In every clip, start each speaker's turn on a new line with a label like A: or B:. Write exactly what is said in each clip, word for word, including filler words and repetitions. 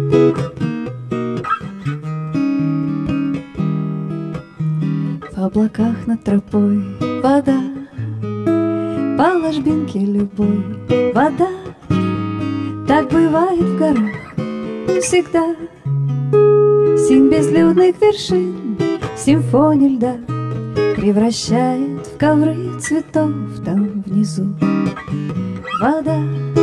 A: В облаках над тропой вода, по ложбинке любой вода. Так бывает в горах всегда. Семь безлюдных вершин, симфония льда превращает в ковры цветов там внизу. Вода,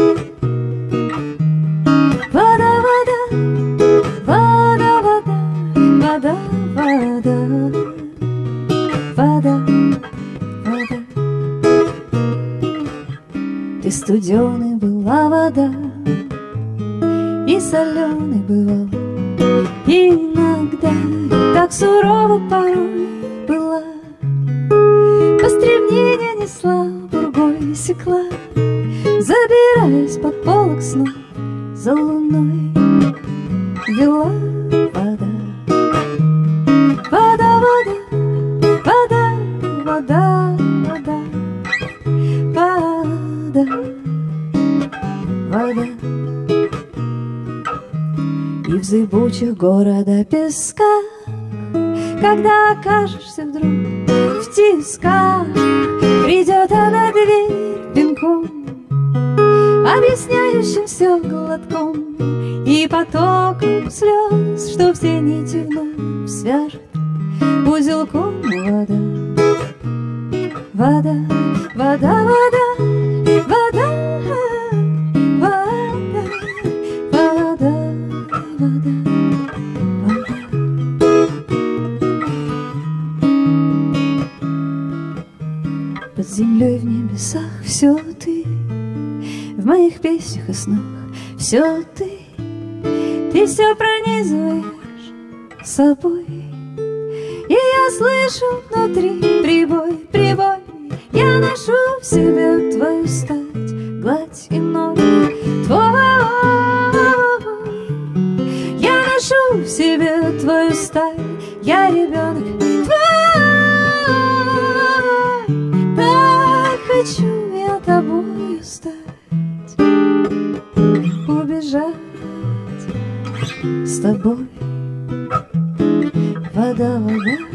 A: вода, вода, вода, вода, вода, вода, вода, вода. Ты студеной была вода, и соленой бывал иногда, так сурово порой была. По стремнение несла, бургой секла, забираясь под полок снов, за луной вела вода. Вода, вода, вода, вода, вода, вода, вода. И в зыбучих города песках, когда окажешься вдруг в тисках, придет она дверь пинком, объясняющим все глотком и потоком слез, что все нити вновь свяжет узелком. Вода, вода, вода, вода, вода, вода, вода, вода, вода. Под землей в небесах все ты, в моих песнях и снах все ты. Ты все пронизываешь собой, и я слышу внутри прибой, прибой. Я ношу в себе твою стать, гладь и ноги твой. Я ношу в себе твою стать, я ребенок твой. Так хочу я тобою стать, убежать с тобой. Вода, вода.